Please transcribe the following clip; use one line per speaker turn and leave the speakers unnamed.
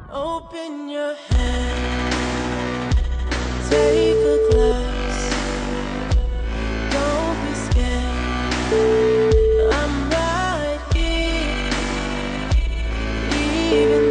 Open your hand, take a glass, don't be scared, I'm right here, even